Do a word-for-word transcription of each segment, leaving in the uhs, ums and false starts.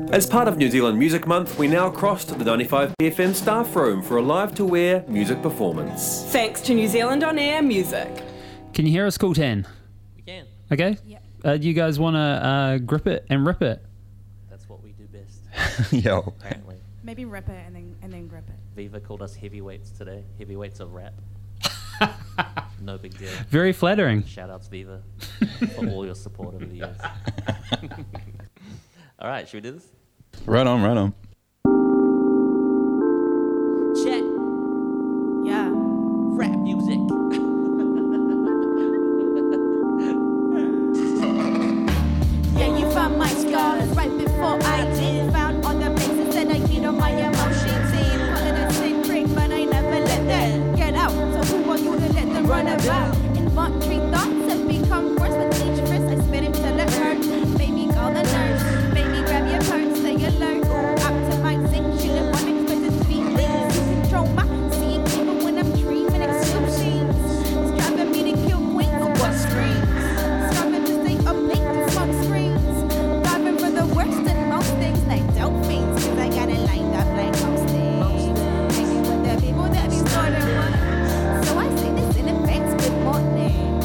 As part of New Zealand Music Month, we now crossed the ninety-five P F M staff room for a live-to-air music performance. Thanks to New Zealand On Air Music. Can you hear us, Cool ten? We can. Okay. Yep. Uh, you guys want to uh, grip it and rip it? That's what we do best. Yo. Apparently. Maybe rip it and then and then grip it. Viva called us heavyweights today. Heavyweights of rap. No big deal. Very flattering. Shout outs, Viva, for all your support over the years. All right, should we do this? Right on, right on. Check. Yeah. Rap music. Yeah, you found my scars right before I did. Found all the places that I hid on my emotions in. Call it a secret, but I never let that get out. So who are you to let them run about? Involuntary thoughts have become worse with each verse. I spit it till it hurts. Baby, call the nurse. Baby, grab your purse, stay alert. Optimizing, shit up unexpected feelings. You control my seeing even when I'm dreaming. Excuse scenes. It's driving me to kill queens on what screens. Starving to stay up late to smoke screens. Driving for the worst and most things like dope fiends. Cause I got it lined up like most things. Hanging with the people that be more than one. So I say this in advance, good morning.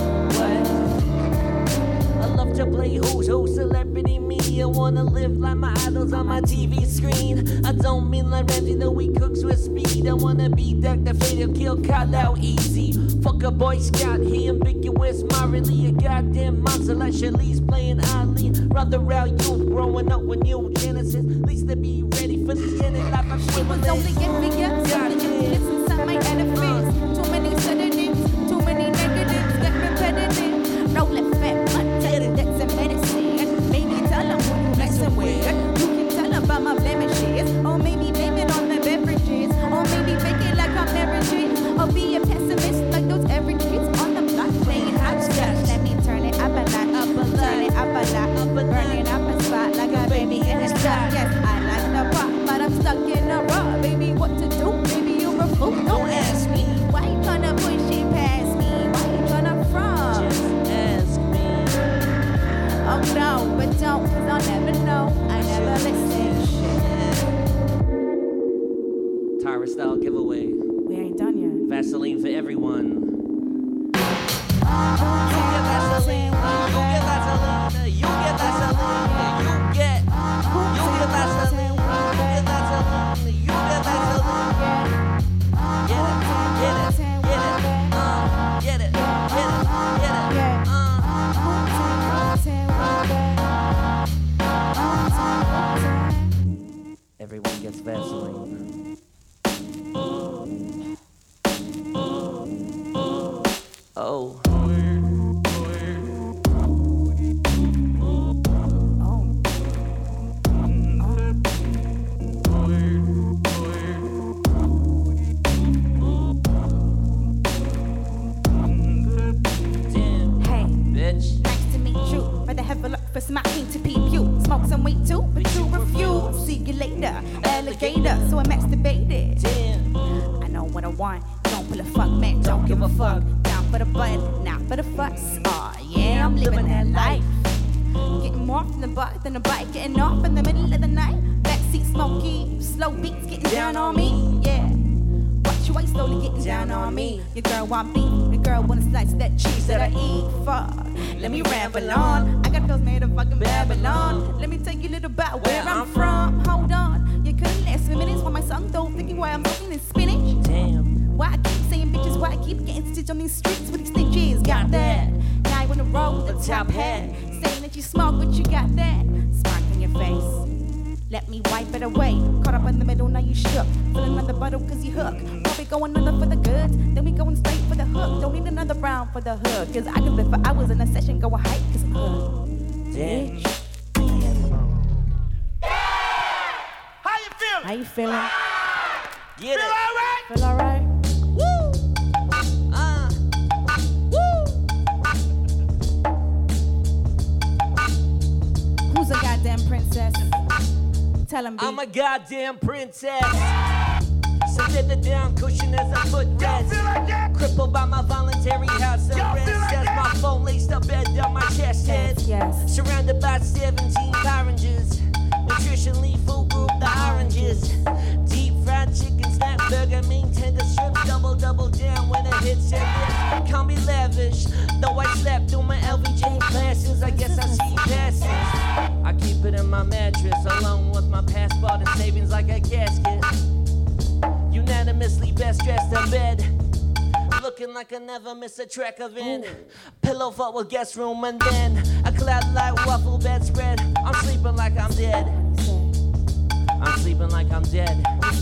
What? I love to play who's who, celebrity me. I wanna live like my idols on my T V screen. I don't mean like Ramsey, though he cooks with speed. I wanna be Doctor Fate, kill Kyle out easy. Fuck a Boy Scout, he ambiguous, morally a goddamn monster like Shirley's playing Ali. Rather out youth growing up with new Genesis. At least to be ready for the end of life. I'm She was only envious, something emptiness inside my edifice. Too many sedatives, too many negatives, get repetitive. Rolling fat, untated, that's a medicine. Maybe tell them who you messing with. You can tell about my blemishes, or maybe blame it on the beverages, or maybe fake it like I'm marriage, or be a pessimist like those average kids on the block playing hopscotch. Let me turn it up a notch, up a turn it up a lot, up a burning up a spot like a baby in a shot. Yes, I like the pop, but I'm stuck in a rut. Baby, what to do? Maybe you're a fool. Don't ask me. Why you tryna push it past me? Why you tryna front? Just ask me. Oh no, but don't, cause I'll never know. I never listen. Shit. Tyra style giveaway. We ain't done yet. Vaseline for everyone. You get Vaseline. You get Vaseline. You get Vaseline. You get. You get Vaseline. You get Vaseline. You get Vaseline. Get it. Get it. Get it. Uh. Get it. Get it. Get it. Uh. Everyone gets Vaseline. Oh. For smacking to peep you, smoke some weed too, but you refuse. See you later, alligator. So I masturbated. I know what I want. Don't pull a fuck, man. Don't give a fuck. Down for the button, not for the fuss. Aw, oh, yeah, I'm living that life. Getting more from the butt than the bike. Getting off in the middle of the night. Backseat smoky, slow beats getting down on me. Yeah. Watch your waist slowly getting down on me. Your girl want beef, your girl wanna slice that cheese that I eat. Fuck, let me ramble on. I got those made of fucking Babylon. Let me tell you a little about where I'm from. Hold on, you couldn't last for minutes while my song though thinking why I'm talking in spinach. Damn. Why I keep saying bitches, why I keep getting stitched on these streets with these stitches. Got that. Now you on the road with the top hat. Saying that you smoke, but you got that spark in your face. Let me wipe it away. Caught up in the middle, now you shook. Filling another bottle cause you hook. While we go another for the goods, then we going straight for the hook. Don't need another round for the hook. Cause I can live for hours in a session, go a hike cause I'm hooked. Damn. How you feeling? How you feeling? Get Feel it. alright? Feel alright? Woo. Uh. Woo. Who's a goddamn princess? Tell him, B. I'm a goddamn princess. Sit the down cushion as I put rest. Like Crippled by my voluntary house arrest. like As my phone laced up bed down my chest head. Yes, yes. Surrounded by seventeen oranges. Nutritionally my mattress, along with my passport and savings like a casket. Unanimously best dressed in bed, looking like I never miss a track of it. Pillow fought with guest room and then a cloud like waffle bedspread. I'm sleeping like I'm dead. I'm sleeping like I'm dead.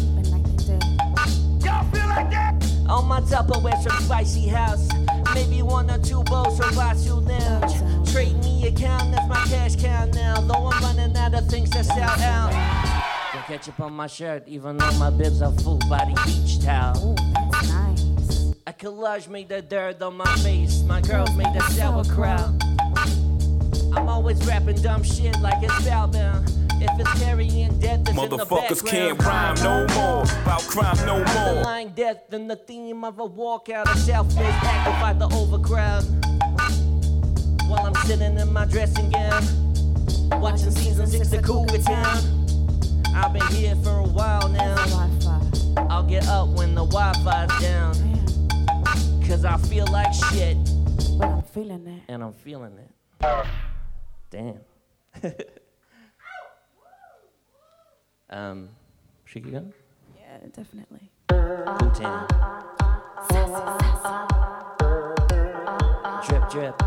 Y'all feel like that? On my Tupperware from Spicy House, maybe one or two bowls from Vasu Lounge. Trade me account, that's my cash cow now. Though I'm running out of things to sell out. Got ketchup on my shirt, even though my bibs are full body beach towel. Ooh, that's nice. A collage made the dirt on my face. My girls made the sauerkraut. I'm always rapping dumb shit like it's spellbound. If it's carrying death, it's in the background. Motherfuckers can't rhyme no more about crime no more. Underlying death and the theme of a walkout of selfless act by the overcrowd. While I'm sitting in my dressing gown, watching season six of Cougar Town. I've been here for a while now. I'll get up when the Wi-Fi's down. Cause I feel like shit. But I'm feeling it. And I'm feeling it. Damn. um, should we go? Yeah, definitely. Damn. Drip, drip.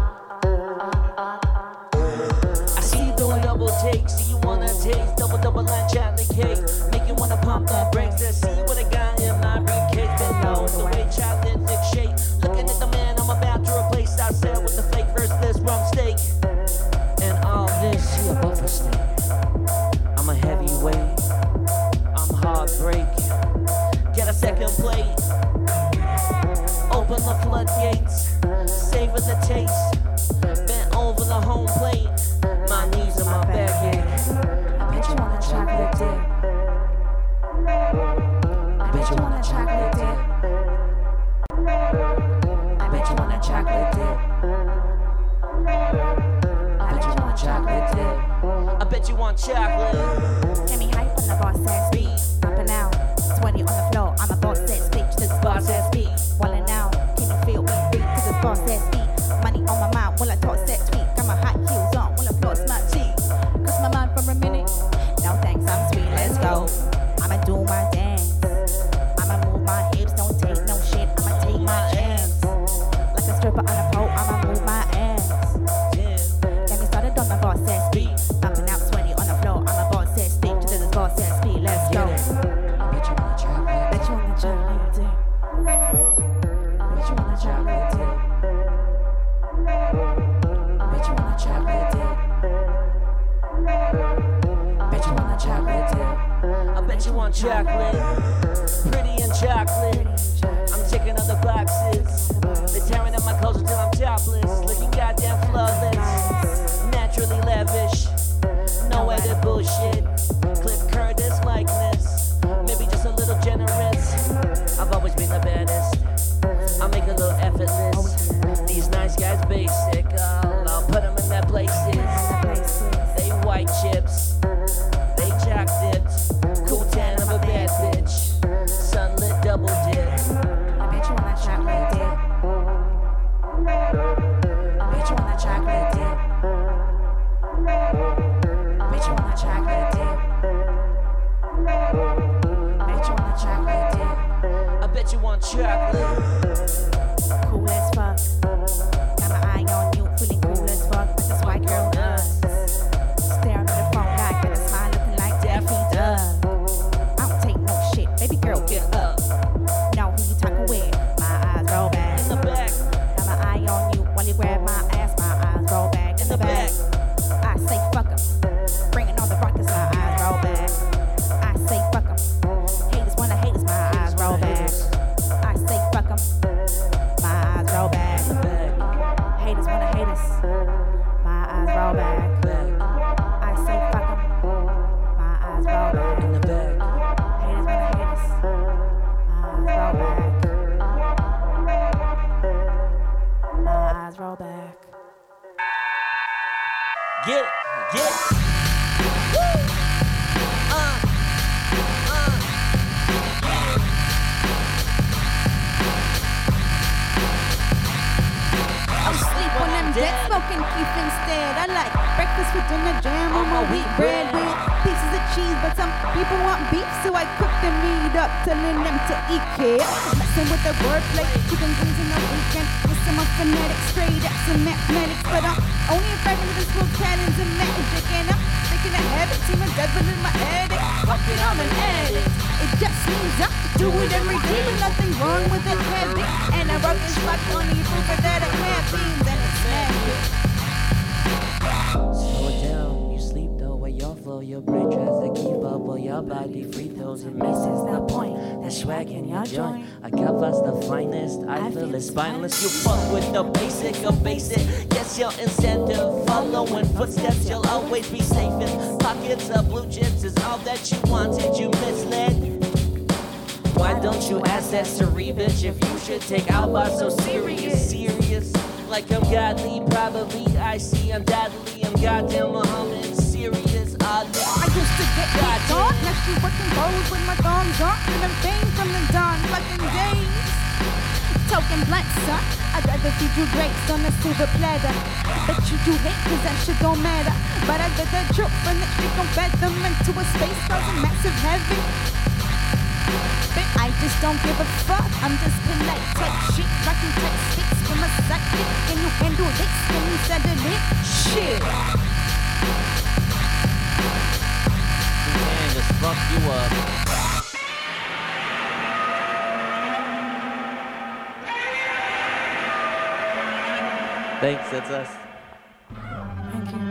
I see you doing double takes. Do you wanna taste double, double line chocolate cake? Make you wanna pump the brakes. Let's see what I got in my briefcase. Been known the way chocolate thick shape. Looking at the man I'm about to replace. I said with the fake versus this rum steak. And all this here buffer steak. I'm a heavyweight. I'm heartbreak. Get a second plate. Open the floodgates. Savor the taste. Bent over the home plate. My knees and my back ache. I bet you want a chocolate dip. I bet you want a chocolate dip. I bet you want a chocolate dip. I bet you want chocolate dip. I bet you want chocolate. Get me hype on the boss ass beat. Up and out, twenty on the floor. I'm a boss ass beat to this boss ass beat. Wallin' out, can you feel me beat to this boss ass beat? Money on my mind, while I toss that tweet. Got my hot heels on, while I floss my cheek. Cross my mind for a minute. No thanks, I'm sweet, let's go. I'ma do my dance. I'ma move my hips, don't take no shit. I'ma take my chance. Like a stripper on a pole, I'ma move my ass. Get me started on my boss ass beat. Up and out, sweaty on the floor. I'm a boss ass beat to this boss ass beat. Let's go. Bet you wanna chocolate. Bet you wanna chocolate dip. Bet you wanna chocolate dip. Bet you wanna chocolate dip. Bet you wanna chocolate dip. I bet you want chocolate. Pretty and chocolate. I'm ticking other boxes. They're tearing up my clothes until I'm topless. Looking goddamn flawless. Naturally lavish. No edit bullshit. Cliff Curtis likeness. Maybe just a little generous. I've always been the baddest. I'll make a little effortless. These nice guys basic. I'll, I'll put them in their places. They white chips. They jock dipped. Cool tan of a bad bitch. Sunlit double dip. I bet you wanna chocolate dip. I bet you wanna chocolate dip. I bet you wanna chocolate dip. I bet you wanna chocolate dip. I bet you want chocolate. Cool as fuck. Got my eye on you, feeling cool as fuck. Like this white girl does. Staring at the phone like with a smile looking like Daffy does. I don't take no shit, baby girl, get up. Know who you talking with? My eyes roll back. In the back. Got my eye on you while you grab my ass. My eyes roll back in the back. I say fuck 'em. Bringing on the rockets, my eyes roll back. I say fuck 'em. Haters wanna hate us, my eyes roll back. I say fuck 'em. My eyes roll back. Haters wanna hate us. My eyes roll back. I say fuck 'em. My eyes roll back. In the back. Haters wanna hate us. My eyes roll back. My eyes roll back. Get it, get it. Woo! Uh, uh, yeah. I'm sleep on them dead smoking keep instead. I like breakfast with dinner jam on my wheat bread with cheese, but some people want beef, so I cook the meat up, telling them to eat it. Messing with the wordplay, keeping things in the weekend. Listen, I'm phonetic, straight up some mathematics, but I'm only a fragment of this world patterns of magic, and I'm thinking of habit, team of devil in my attic. Fuck it, I'm an addict. It just means I do it every day, but nothing wrong with a habit. And I rock this rock on you proof that I have beans and it's magic. Slow it down, you sleep though, where your flow, your brain tries to keep up, while your body free throws and misses the point. That swag in your joint, I got us the finest, I feel it's spineless. You fuck with the basic of basic, yes, your incentive. Following footsteps, you'll always be safe in pockets of blue chips is all that you wanted, you misled. Why don't you ask that Siri bitch if you should take Albar so serious, serious? Like I'm godly, probably I see undoubtedly I'm goddamn Muhammad, serious, oddly. I used to get God on, now she working bowls with my thumbs on, and I'm bang from the dawn, fucking days. Token blunt, son, I'd rather feed you grapes on a silver platter. Bet you do hate, cause that shit don't matter. But I bet that joke from that shit gon' fed them into a space causing massive heaven. But I just don't give a fuck, I'm just polite, type shit, rockin' tight sticks from a socket. Can you handle this? Can you settle it? Shit. Man, just fuck you up. Thanks, that's us. Thank you.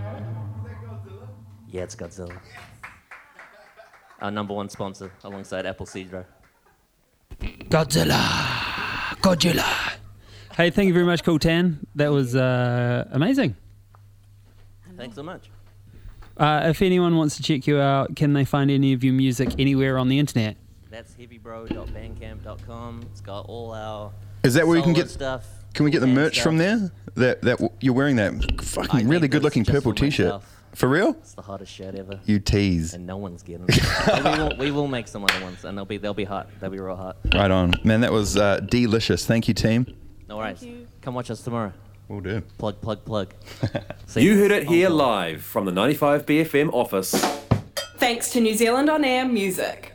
Yeah, it's Godzilla. Our number one sponsor, alongside Appleseed, bro. Godzilla. Godzilla. Hey, thank you very much, Cool Tan. That was uh, amazing. Thanks so much. Uh, if anyone wants to check you out, can they find any of your music anywhere on the internet? That's heavybro dot bandcamp dot com. It's got all our Is that where you can solo get stuff. Can we get the band merch stuff. from there? That that you're wearing that I fucking made really this good looking just purple for t-shirt. myself. For real? It's the hottest shirt ever. You tease. And no one's getting it. But we, will, we will make some other ones, and they'll be they'll be hot. They'll be real hot. Right on. Man, that was uh, delicious. Thank you, team. No worries. Come watch us tomorrow. Will do. Plug, plug, plug. See You you. heard it here Encore. live from the ninety-five B F M office. Thanks to New Zealand On Air Music.